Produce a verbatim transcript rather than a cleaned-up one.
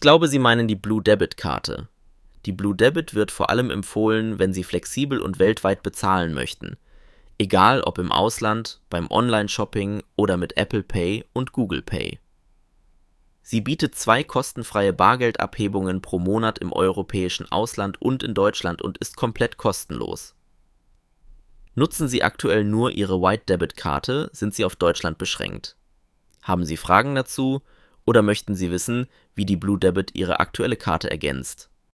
glaube, Sie meinen die Blue Debit Karte. Die Blue Debit wird vor allem empfohlen, wenn Sie flexibel und weltweit bezahlen möchten. Egal ob im Ausland, beim Online-Shopping oder mit Apple Pay und Google Pay. Sie bietet zwei kostenfreie Bargeldabhebungen pro Monat im europäischen Ausland und in Deutschland und ist komplett kostenlos. Nutzen Sie aktuell nur Ihre White Debit Karte, sind Sie auf Deutschland beschränkt. Haben Sie Fragen dazu oder möchten Sie wissen, wie die Blue Debit Ihre aktuelle Karte ergänzt?